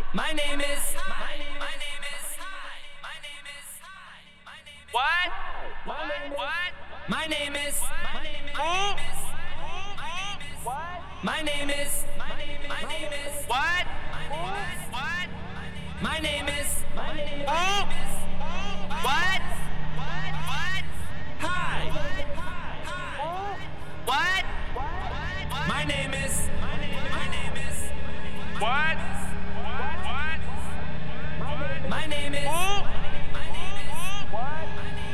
My name is. What? What? My name is. Who? My name is. What? What? My name is. Who? What? What? Hi. What? My name is. What? What? My name is. Who?